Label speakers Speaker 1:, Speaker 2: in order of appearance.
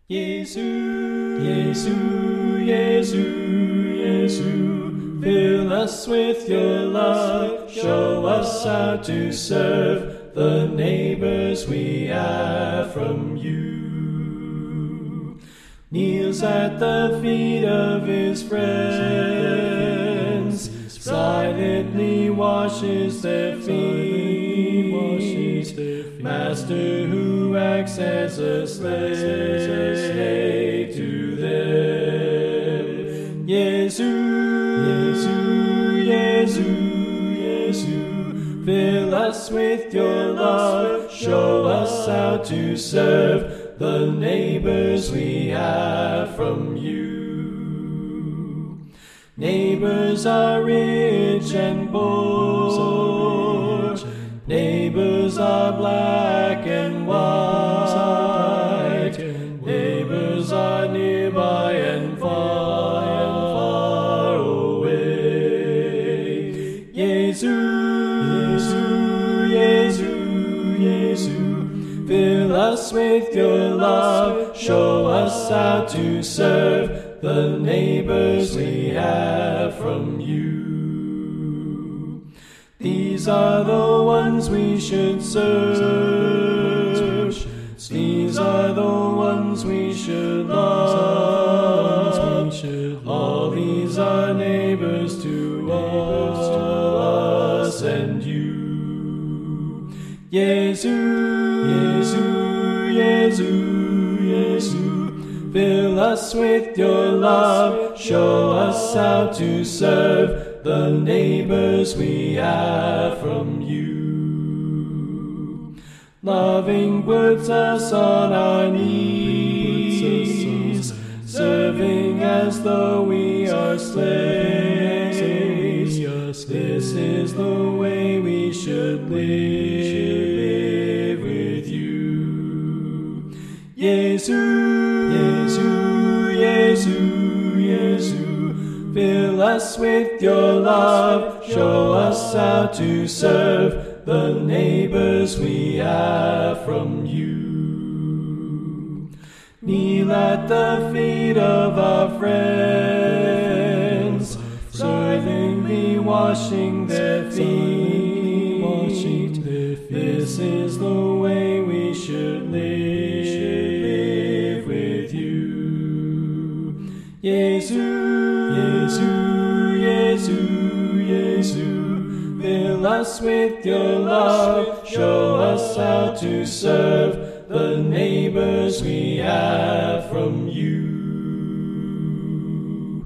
Speaker 1: 예수 예수 예수 예수 Fill us with your love, show us how to serve the neighbors we have from you. Kneels at the feet of his friends, silently washes their feet. Master who acts as a slave to them. Yesu, Yesu, Yesu, fill us with your love, show us how to serve the neighbors we have from you. Neighbors are rich and poor, neighbors are black and white, neighbors are nearby and far away. Yesu, Yesu, Yesu, fill us with your love, show us how to serve the neighbors we have from you. These are the ones we should serve. These are the ones we should love. All these are neighbors to us and you. Yesu, Yesu, Yesu, Yesu, fill us with your love, show us how to serve the neighbors we have from you. Loving puts us on our knees, serving as though we are slaves. This is the way we should live with you. Yesu, Yesu, Yesu, Yesu, fill us with your love, show us how to serve the neighbors we have from you. Kneel at the feet of our friends, silently washing their feet. This is the way we should live with you. Yesu, Yesu, Yesu, Yesu, fill us with your love, show us how to serve the neighbors we have